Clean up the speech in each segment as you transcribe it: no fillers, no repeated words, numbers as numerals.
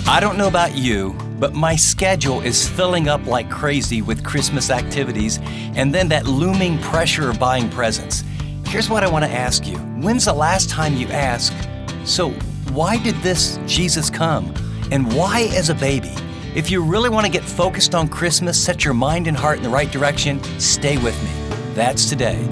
I don't know about you, but my schedule is filling up like crazy with Christmas activities and then that looming pressure of buying presents. Here's what I want to ask you. When's the last time you asked, so why did this Jesus come? And why as a baby? If you really want to get focused on Christmas, set your mind and heart in the right direction, stay with me. That's today.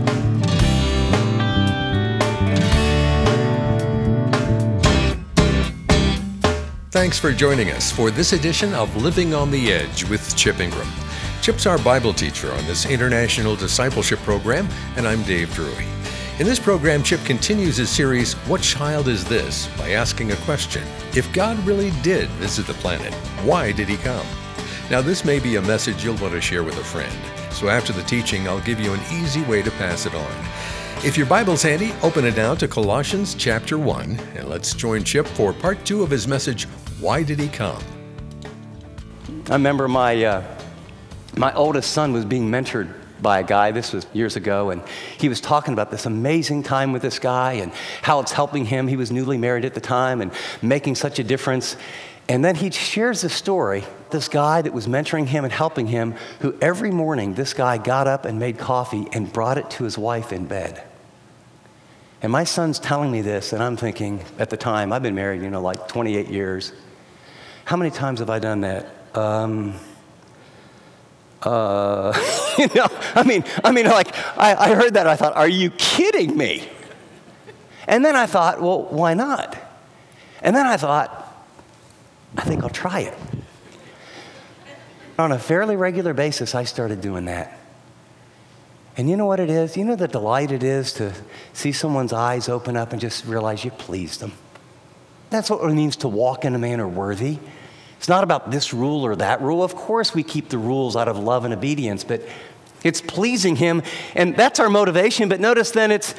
Thanks for joining us for this edition of Living on the Edge with Chip Ingram. Chip's our Bible teacher on this International Discipleship Program, and I'm Dave Drury. In this program, Chip continues his series, What Child Is This? By asking a question. If God really did visit the planet, why did he come? Now, this may be a message you'll want to share with a friend. So after the teaching, I'll give you an easy way to pass it on. If your Bible's handy, open it now to Colossians chapter 1, and let's join Chip for part 2 of his message, Why Did He Come? I remember my oldest son was being mentored by a guy. This was years ago, and he was talking about this amazing time with this guy and how it's helping him. He was newly married at the time and making such a difference. And then he shares the story, this guy that was mentoring him and helping him, who every morning this guy got up and made coffee and brought it to his wife in bed. And my son's telling me this, and I'm thinking, at the time, I've been married, like 28 years. How many times have I done that? I heard that, I thought, are you kidding me? And then I thought, well, why not? And then I thought, I think I'll try it. On a fairly regular basis, I started doing that. And you know what it is? You know the delight it is to see someone's eyes open up and just realize you pleased them. That's what it means to walk in a manner worthy. It's not about this rule or that rule. Of course we keep the rules out of love and obedience, but it's pleasing him, and that's our motivation. But notice then it's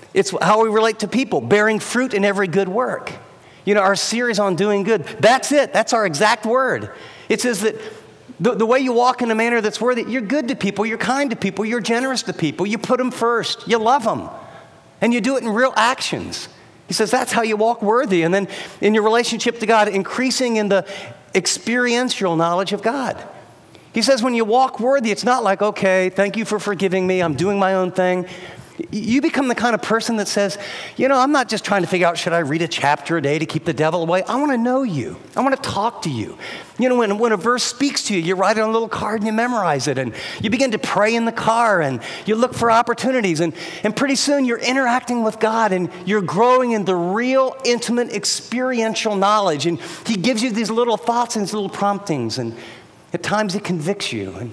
how we relate to people, bearing fruit in every good work. Our series on doing good, that's it. That's our exact word. It says that the way you walk in a manner that's worthy, you're good to people, you're kind to people, you're generous to people, you put them first, you love them, and you do it in real actions. He says that's how you walk worthy. And then in your relationship to God, increasing in the experiential knowledge of God. He says when you walk worthy, it's not like, okay, thank you for forgiving me, I'm doing my own thing. You become the kind of person that says, I'm not just trying to figure out, should I read a chapter a day to keep the devil away? I want to know you. I want to talk to you. When a verse speaks to you, you write it on a little card and you memorize it. And you begin to pray in the car and you look for opportunities. And pretty soon you're interacting with God and you're growing in the real, intimate, experiential knowledge. And he gives you these little thoughts and these little promptings. And at times he convicts you.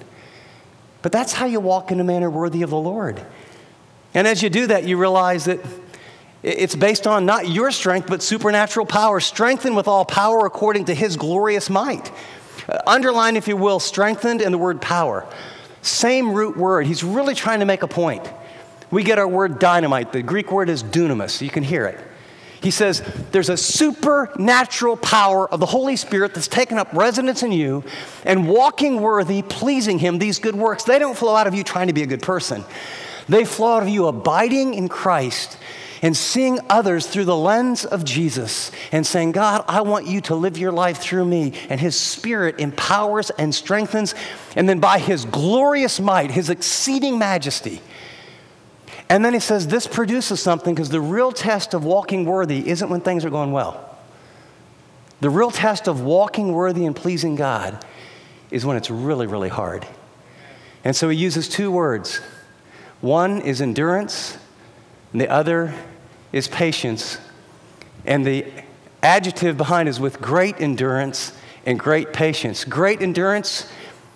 But that's how you walk in a manner worthy of the Lord. And as you do that, you realize that it's based on not your strength, but supernatural power, strengthened with all power according to his glorious might. Underline, if you will, strengthened and the word power. Same root word. He's really trying to make a point. We get our word dynamite. The Greek word is dunamis. You can hear it. He says there's a supernatural power of the Holy Spirit that's taken up residence in you, and walking worthy, pleasing him, these good works, they don't flow out of you trying to be a good person. They flow out of you abiding in Christ and seeing others through the lens of Jesus and saying, God, I want you to live your life through me. And his Spirit empowers and strengthens. And then by his glorious might, his exceeding majesty. And then he says this produces something, because the real test of walking worthy isn't when things are going well. The real test of walking worthy and pleasing God is when it's really, really hard. And so he uses two words. One is endurance, and the other is patience. And the adjective behind is with great endurance and great patience. Great endurance,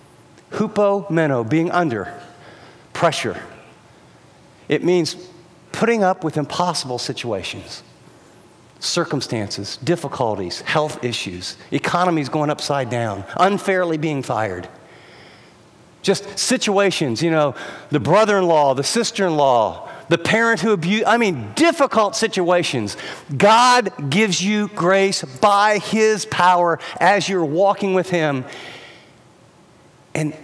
hupomeno, being under pressure. It means putting up with impossible situations, circumstances, difficulties, health issues, economies going upside down, unfairly being fired. Just situations, the brother-in-law, the sister-in-law, the parent who abused, difficult situations. God gives you grace by his power as you're walking with him. And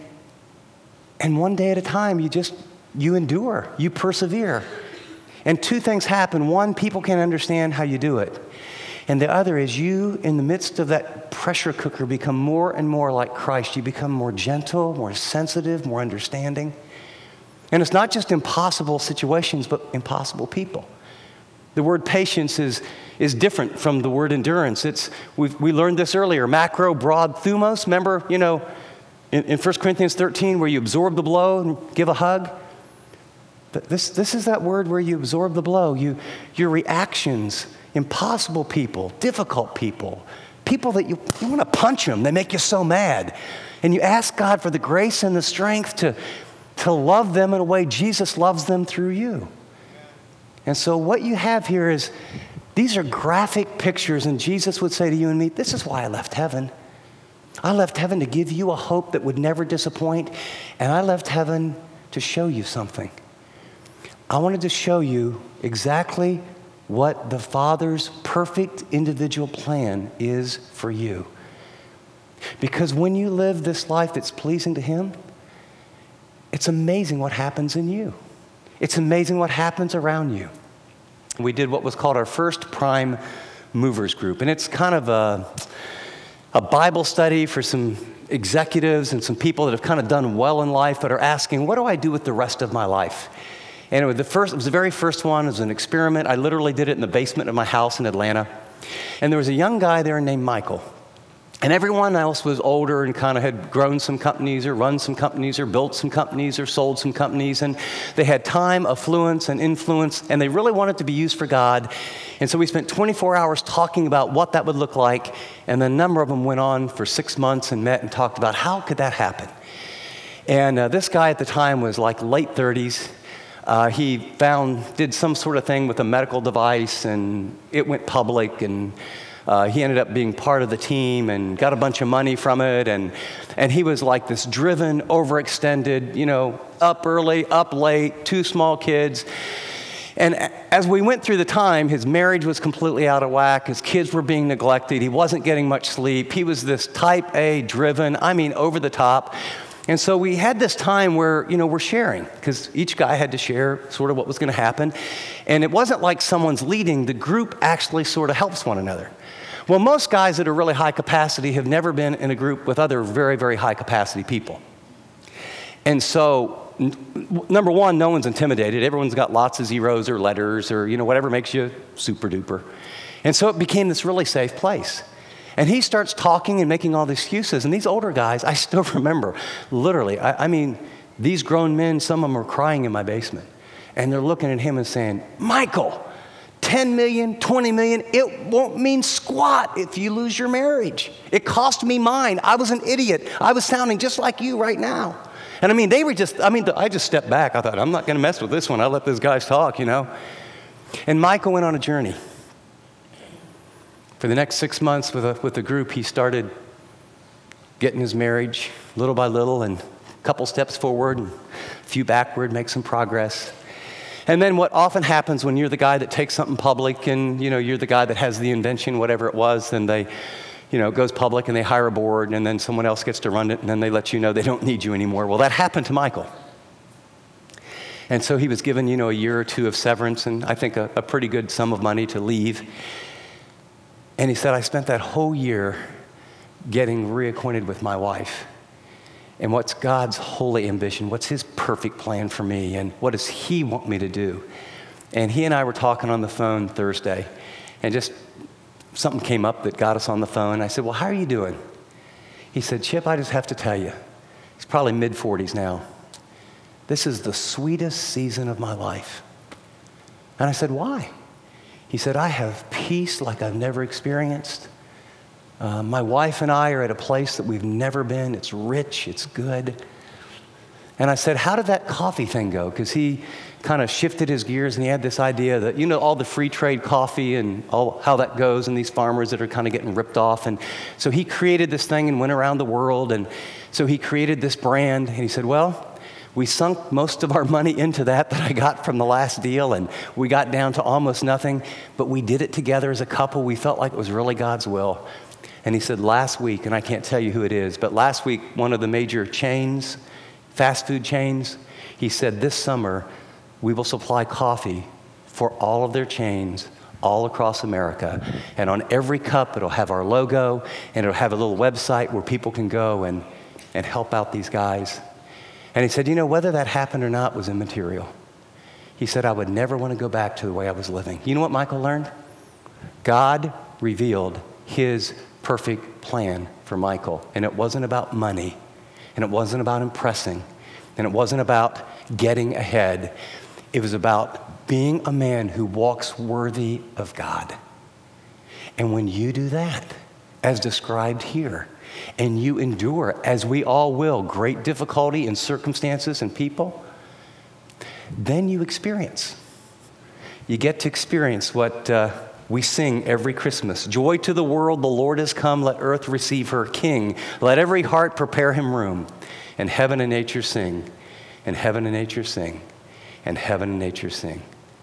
one day at a time, you endure, you persevere. And two things happen. One, people can't understand how you do it. And the other is you, in the midst of that pressure cooker, become more and more like Christ. You become more gentle, more sensitive, more understanding. And it's not just impossible situations, but impossible people. The word patience is different from the word endurance. We learned this earlier. Macro, broad, thumos. Remember, in 1 Corinthians 13 where you absorb the blow and give a hug? This is that word where you absorb the blow. Your reactions, impossible people, difficult people that you want to punch them. They make you so mad. And you ask God for the grace and the strength to love them in a way Jesus loves them through you. And so what you have here is, these are graphic pictures, and Jesus would say to you and me, this is why I left heaven. I left heaven to give you a hope that would never disappoint, and I left heaven to show you something. I wanted to show you exactly what the Father's perfect individual plan is for you. Because when you live this life that's pleasing to Him, it's amazing what happens in you. It's amazing what happens around you. We did what was called our first Prime Movers group, and it's kind of a Bible study for some executives and some people that have kind of done well in life but are asking, what do I do with the rest of my life? And it was the very first one. It was an experiment. I literally did it in the basement of my house in Atlanta. And there was a young guy there named Michael. And everyone else was older and kind of had grown some companies or run some companies or built some companies or sold some companies. And they had time, affluence, and influence, and they really wanted to be used for God. And so we spent 24 hours talking about what that would look like. And a number of them went on for 6 months and met and talked about how could that happen. And this guy at the time was like late 30s. He did some sort of thing with a medical device, and it went public, and he ended up being part of the team and got a bunch of money from it. And he was like this driven, overextended, up early, up late, 2 small kids. And as we went through the time, his marriage was completely out of whack. His kids were being neglected. He wasn't getting much sleep. He was this type A driven, over the top. And so we had this time where, we're sharing, because each guy had to share sort of what was going to happen. And it wasn't like someone's leading. The group actually sort of helps one another. Well, most guys that are really high capacity have never been in a group with other very, very high capacity people. And so, number one, no one's intimidated. Everyone's got lots of zeros or letters or, whatever makes you super duper. And so it became this really safe place. And he starts talking and making all the excuses. And these older guys, I still remember, literally, these grown men, some of them were crying in my basement. And they're looking at him and saying, Michael, 10 million, 20 million, it won't mean squat if you lose your marriage. It cost me mine. I was an idiot. I was sounding just like you right now. And they were I just stepped back. I thought, I'm not going to mess with this one. I'll let those guys talk, And Michael went on a journey. For the next 6 months with the group, he started getting his marriage little by little, and a couple steps forward and a few backward, make some progress. And then what often happens when you're the guy that takes something public and, you're the guy that has the invention, whatever it was, then they, it goes public and they hire a board, and then someone else gets to run it, and then they let you know they don't need you anymore. Well, that happened to Michael. And so he was given, a year or 2 of severance and I think a pretty good sum of money to leave. And he said, I spent that whole year getting reacquainted with my wife and what's God's holy ambition, what's His perfect plan for me, and what does He want me to do. And he and I were talking on the phone Thursday, and just something came up that got us on the phone. I said, well, how are you doing? He said, Chip, I just have to tell you, he's probably mid-40s now. This is the sweetest season of my life. And I said, why? He said, I have peace like I've never experienced. My wife and I are at a place that we've never been. It's rich, it's good. And I said, how did that coffee thing go? Because he kind of shifted his gears and he had this idea that, all the free trade coffee and all how that goes and these farmers that are kind of getting ripped off. And so he created this thing and went around the world. And so he created this brand. And he said, well, we sunk most of our money into that I got from the last deal, and we got down to almost nothing, but we did it together as a couple. We felt like it was really God's will. And he said last week, and I can't tell you who it is, but last week, one of the major chains, fast food chains, he said this summer, we will supply coffee for all of their chains all across America. And on every cup, it'll have our logo, and it'll have a little website where people can go and help out these guys. And he said, whether that happened or not was immaterial. He said, I would never want to go back to the way I was living. You know what Michael learned? God revealed his perfect plan for Michael. And it wasn't about money, and it wasn't about impressing, and it wasn't about getting ahead. It was about being a man who walks worthy of God. And when you do that, as described here, and you endure, as we all will, great difficulty in circumstances and people, then you experience. You get to experience what we sing every Christmas. Joy to the world, the Lord has come. Let earth receive her King. Let every heart prepare him room. And heaven and nature sing. And heaven and nature sing. And heaven and nature sing.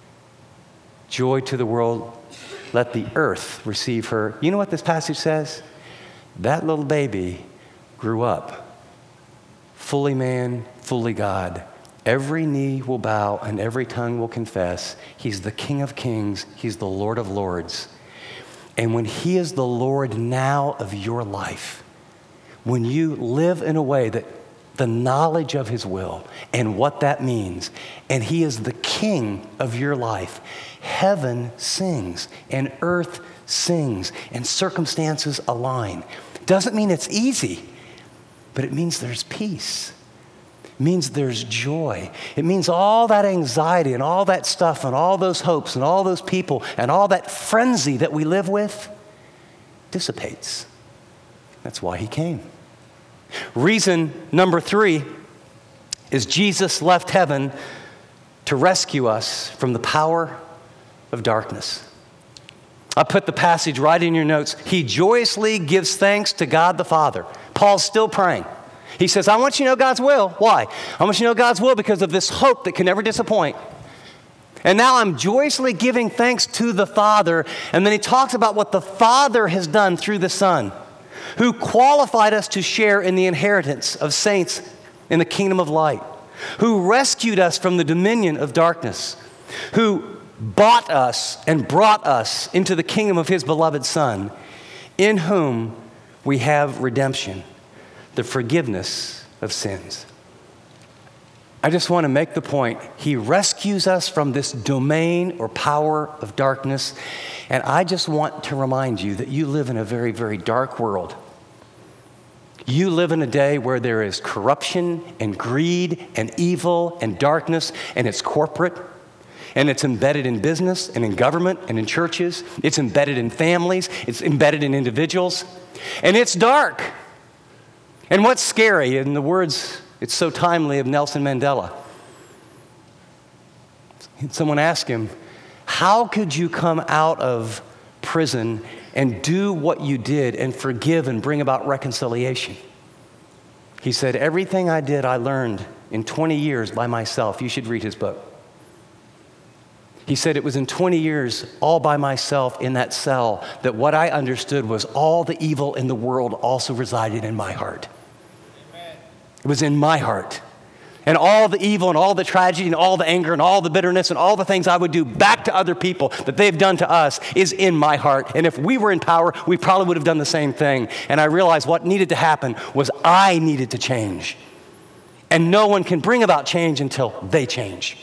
Joy to the world. Let the earth receive her. You know what this passage says? That little baby grew up. Fully man, fully God. Every knee will bow and every tongue will confess he's the King of kings, he's the Lord of lords. And when he is the Lord now of your life, when you live in a way that the knowledge of his will and what that means, and he is the King of your life, heaven sings and earth sings and circumstances align. Doesn't mean it's easy, but it means there's peace. It means there's joy. It means all that anxiety and all that stuff and all those hopes and all those people and all that frenzy that we live with dissipates. That's why he came. Reason number 3 is Jesus left heaven to rescue us from the power of darkness. I put the passage right in your notes. He joyously gives thanks to God the Father. Paul's still praying. He says, I want you to know God's will. Why? I want you to know God's will because of this hope that can never disappoint. And now I'm joyously giving thanks to the Father. And then he talks about what the Father has done through the Son, who qualified us to share in the inheritance of saints in the kingdom of light, who rescued us from the dominion of darkness, who bought us and brought us into the kingdom of his beloved Son, in whom we have redemption, the forgiveness of sins. I just want to make the point. He rescues us from this domain or power of darkness. And I just want to remind you that you live in a very, very dark world. You live in a day where there is corruption and greed and evil and darkness, and it's corporate. And it's embedded in business and in government and in churches. It's embedded in families. It's embedded in individuals. And it's dark. And what's scary, in the words, it's so timely, of Nelson Mandela. Someone asked him, how could you come out of prison and do what you did and forgive and bring about reconciliation? He said, everything I did, I learned in 20 years by myself. You should read his book. He said it was in 20 years all by myself in that cell that what I understood was all the evil in the world also resided in my heart. Amen. It was in my heart. And all the evil and all the tragedy and all the anger and all the bitterness and all the things I would do back to other people that they've done to us is in my heart. And if we were in power, we probably would have done the same thing. And I realized what needed to happen was I needed to change. And no one can bring about change until they change.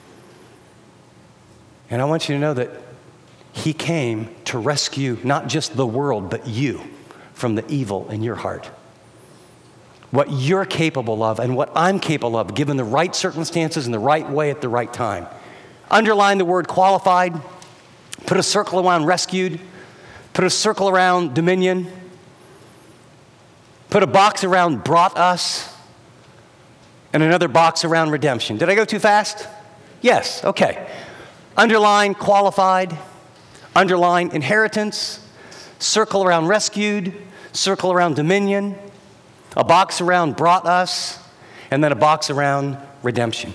And I want you to know that he came to rescue not just the world, but you from the evil in your heart. What you're capable of and what I'm capable of, given the right circumstances and the right way at the right time. Underline the word qualified. Put a circle around rescued. Put a circle around dominion. Put a box around brought us. And another box around redemption. Did I go too fast? Yes, okay. Underline qualified, underline inheritance, circle around rescued, circle around dominion, a box around brought us, and then a box around redemption.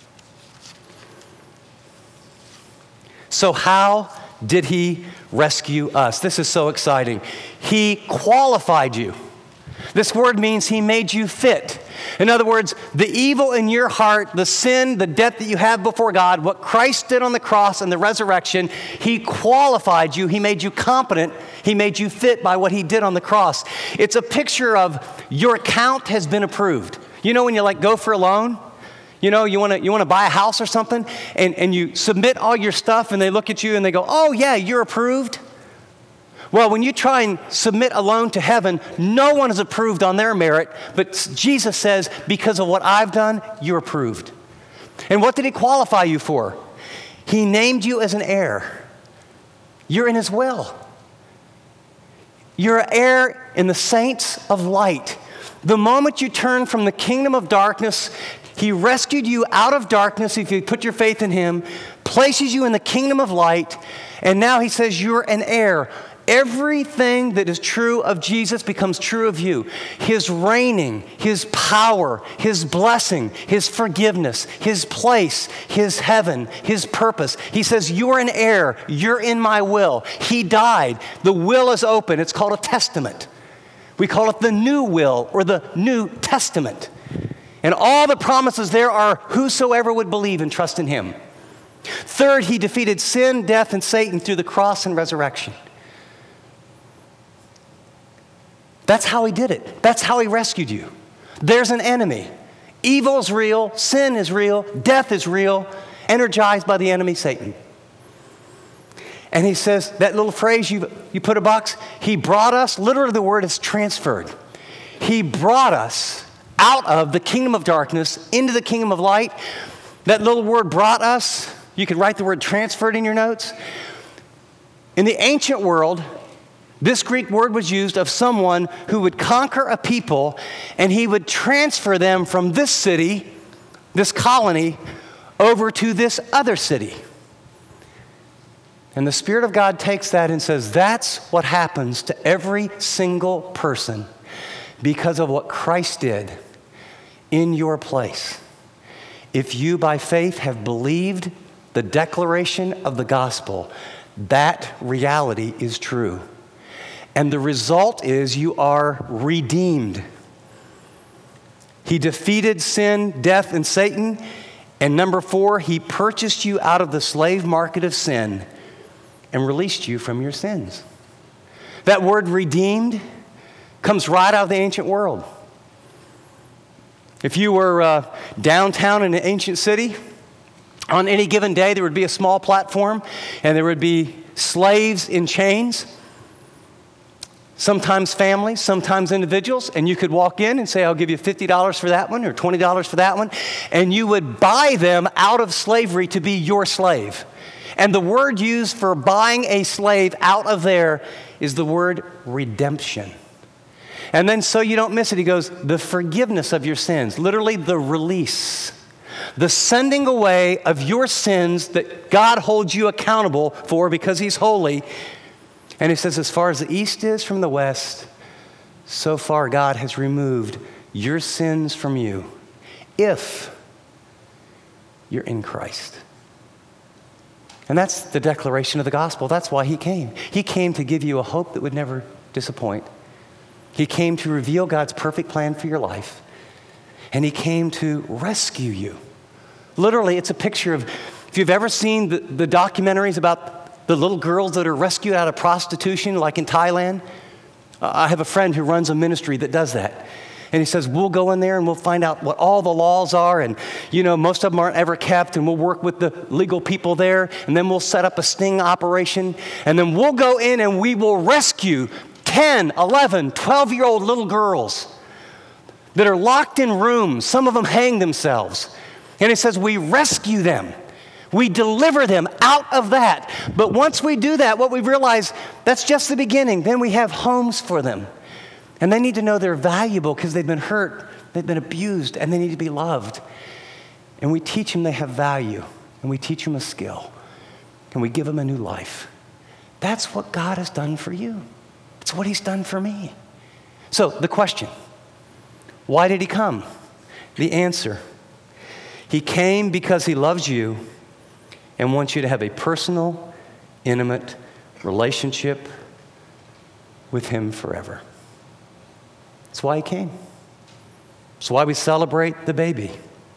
So how did he rescue us? This is so exciting. He qualified you. This word means he made you fit. In other words, the evil in your heart, the sin, the debt that you have before God, what Christ did on the cross and the resurrection, he qualified you. He made you competent. He made you fit by what he did on the cross. It's a picture of your account has been approved. You know when you go for a loan? You know, you want to buy a house or something, and you submit all your stuff, and they look at you and they go, oh yeah, you're approved. Well, when you try and submit a loan to heaven, no one is approved on their merit, but Jesus says, because of what I've done, you're approved. And what did he qualify you for? He named you as an heir. You're in his will. You're an heir in the saints of light. The moment you turn from the kingdom of darkness, he rescued you out of darkness if you put your faith in him, places you in the kingdom of light, and now he says you're an heir. Everything that is true of Jesus becomes true of you. His reigning, his power, his blessing, his forgiveness, his place, his heaven, his purpose. He says, you're an heir. You're in my will. He died. The will is open. It's called a testament. We call it the new will or the New Testament. And all the promises there are whosoever would believe and trust in him. Third, he defeated sin, death, and Satan through the cross and resurrection. That's how he did it. That's how he rescued you. There's an enemy. Evil is real. Sin is real. Death is real. Energized by the enemy, Satan. And he says, that little phrase you put a box, he brought us, literally the word is transferred. He brought us out of the kingdom of darkness into the kingdom of light. That little word brought us, you can write the word transferred in your notes. In the ancient world, this Greek word was used of someone who would conquer a people and he would transfer them from this city, this colony, over to this other city. And the Spirit of God takes that and says, that's what happens to every single person because of what Christ did in your place. If you by faith have believed the declaration of the gospel, that reality is true. And the result is you are redeemed. He defeated sin, death, and Satan. And number 4, he purchased you out of the slave market of sin and released you from your sins. That word redeemed comes right out of the ancient world. If you were downtown in an ancient city, on any given day there would be a small platform and there would be slaves in chains. Sometimes families, sometimes individuals, and you could walk in and say, I'll give you $50 for that one or $20 for that one, and you would buy them out of slavery to be your slave. And the word used for buying a slave out of there is the word redemption. And then so you don't miss it, he goes, the forgiveness of your sins, literally the release, the sending away of your sins that God holds you accountable for because he's holy. And he says, as far as the east is from the west, so far God has removed your sins from you if you're in Christ. And that's the declaration of the gospel. That's why he came. He came to give you a hope that would never disappoint. He came to reveal God's perfect plan for your life. And he came to rescue you. Literally, it's a picture of, if you've ever seen the documentaries about the little girls that are rescued out of prostitution, like in Thailand. I have a friend who runs a ministry that does that. And he says, we'll go in there and we'll find out what all the laws are. And, you know, most of them aren't ever kept. And we'll work with the legal people there. And then we'll set up a sting operation. And then we'll go in and we will rescue 10, 11, 12-year-old little girls that are locked in rooms. Some of them hang themselves. And he says, we rescue them. We deliver them out of that. But once we do that, what we realize, that's just the beginning. Then we have homes for them. And they need to know they're valuable because they've been hurt, they've been abused, and they need to be loved. And we teach them they have value. And we teach them a skill. And we give them a new life. That's what God has done for you. It's what he's done for me. So the question, why did he come? The answer, he came because he loves you and wants you to have a personal, intimate relationship with him forever. That's why he came. That's why we celebrate the baby.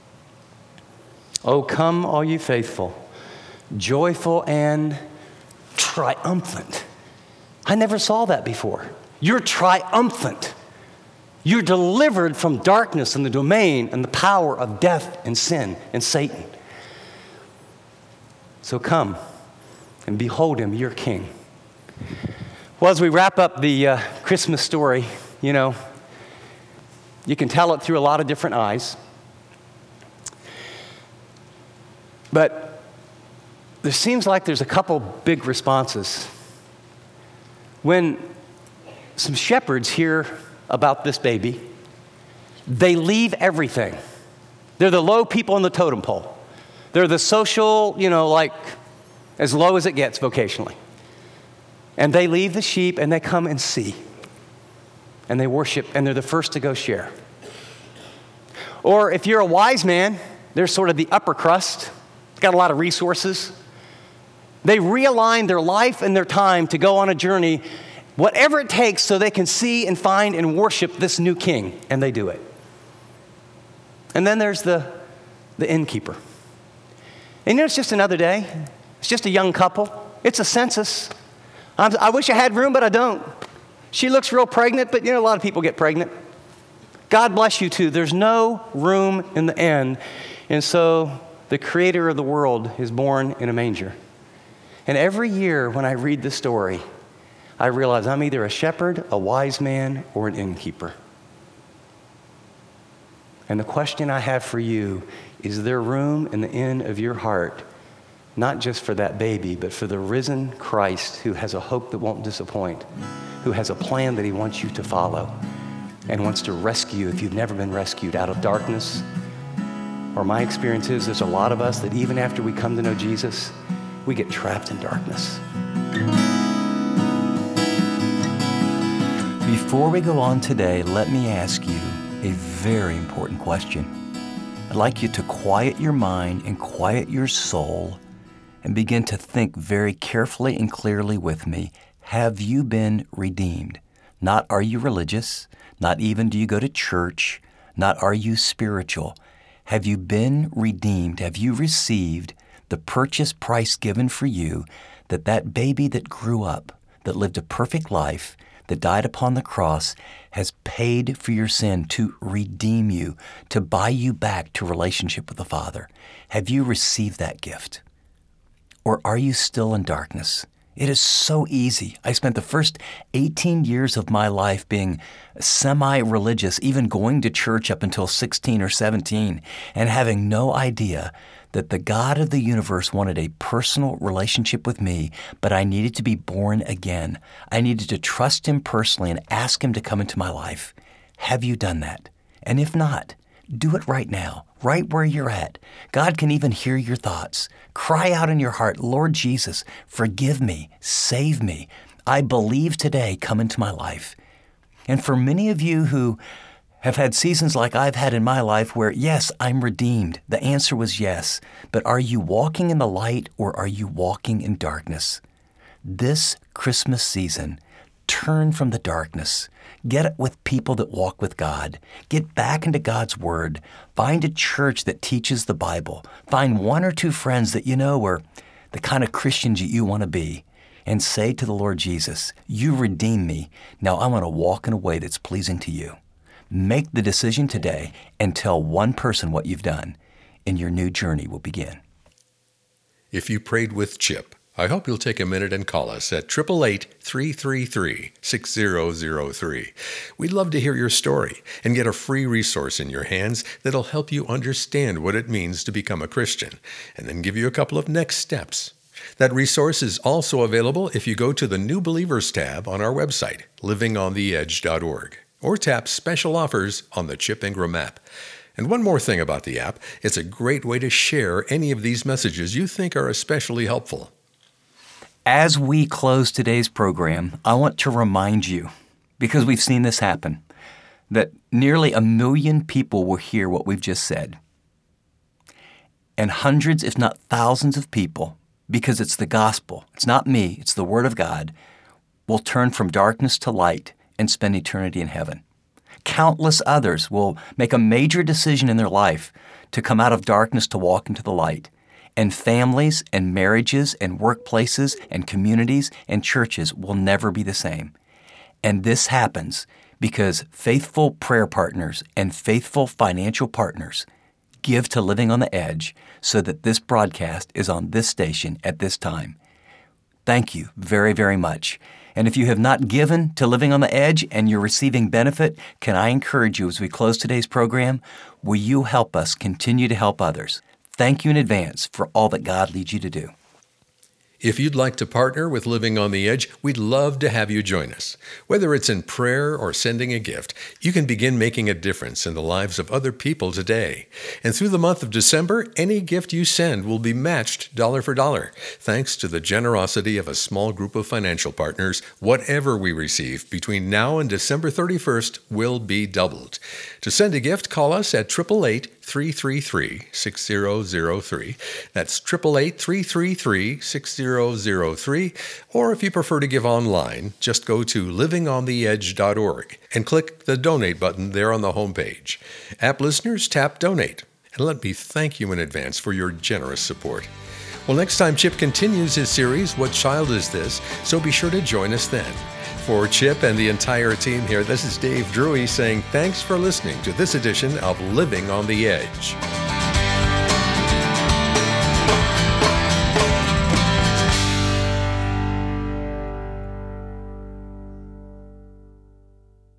Oh, come, all you faithful, joyful and triumphant. I never saw that before. You're triumphant. You're delivered from darkness and the domain and the power of death and sin and Satan. So come and behold him, your king. Well, as we wrap up the Christmas story, you can tell it through a lot of different eyes. But there seems like there's a couple big responses. When some shepherds hear about this baby, they leave everything. They're the low people on the totem pole. They're the social, like as low as it gets vocationally. And they leave the sheep and they come and see. And they worship, and they're the first to go share. Or if you're a wise man, they're sort of the upper crust, got a lot of resources. They realign their life and their time to go on a journey, whatever it takes, so they can see and find and worship this new king, and they do it. And then there's the innkeeper. And it's just another day. It's just a young couple. It's a census. I wish I had room, but I don't. She looks real pregnant, but a lot of people get pregnant. God bless you too. There's no room in the inn. And so the creator of the world is born in a manger. And every year when I read the story, I realize I'm either a shepherd, a wise man, or an innkeeper. And the question I have for you, is there room in the inn of your heart, not just for that baby, but for the risen Christ who has a hope that won't disappoint, who has a plan that he wants you to follow and wants to rescue you if you've never been rescued out of darkness? Or my experience is there's a lot of us that even after we come to know Jesus, we get trapped in darkness. Before we go on today, let me ask you a very important question. I'd like you to quiet your mind and quiet your soul and begin to think very carefully and clearly with me. Have you been redeemed? Not are you religious, not even do you go to church, not are you spiritual. Have you been redeemed? Have you received the purchase price given for you, that baby that grew up, that lived a perfect life, that died upon the cross, has paid for your sin to redeem you, to buy you back to relationship with the Father? Have you received that gift? Or are you still in darkness? It is so easy. I spent the first 18 years of my life being semi-religious, even going to church up until 16 or 17, and having no idea that the God of the universe wanted a personal relationship with me, but I needed to be born again. I needed to trust him personally and ask him to come into my life. Have you done that? And if not, do it right now, right where you're at. God can even hear your thoughts. Cry out in your heart, Lord Jesus, forgive me, save me. I believe today, come into my life. And for many of you who have had seasons like I've had in my life where, yes, I'm redeemed, the answer was yes. But are you walking in the light or are you walking in darkness? This Christmas season, turn from the darkness. Get it with people that walk with God. Get back into God's Word. Find a church that teaches the Bible. Find one or two friends that you know are the kind of Christians you want to be. And say to the Lord Jesus, you redeem me. Now I want to walk in a way that's pleasing to you. Make the decision today and tell one person what you've done, and your new journey will begin. If you prayed with Chip, I hope you'll take a minute and call us at 888-333-6003. We'd love to hear your story and get a free resource in your hands that'll help you understand what it means to become a Christian, and then give you a couple of next steps. That resource is also available if you go to the New Believers tab on our website, livingontheedge.org, or tap Special Offers on the Chip Ingram app. And one more thing about the app, it's a great way to share any of these messages you think are especially helpful. As we close today's program, I want to remind you, because we've seen this happen, that nearly 1 million people will hear what we've just said. And hundreds, if not thousands of people, because it's the gospel, it's not me, it's the Word of God, will turn from darkness to light and spend eternity in heaven. Countless others will make a major decision in their life to come out of darkness to walk into the light. And families and marriages and workplaces and communities and churches will never be the same. And this happens because faithful prayer partners and faithful financial partners give to Living on the Edge so that this broadcast is on this station at this time. Thank you very, very much. And if you have not given to Living on the Edge and you're receiving benefit, can I encourage you as we close today's program, will you help us continue to help others? Thank you in advance for all that God leads you to do. If you'd like to partner with Living on the Edge, we'd love to have you join us. Whether it's in prayer or sending a gift, you can begin making a difference in the lives of other people today. And through the month of December, any gift you send will be matched dollar for dollar. Thanks to the generosity of a small group of financial partners, whatever we receive between now and December 31st will be doubled. To send a gift, call us at 888-333-6003. That's 888-333-6003. Or if you prefer to give online, just go to livingontheedge.org and click the donate button there on the homepage. App listeners, tap donate. And let me thank you in advance for your generous support. Well, next time Chip continues his series, What Child Is This? So be sure to join us then. For Chip and the entire team here, this is Dave Drury saying thanks for listening to this edition of Living on the Edge.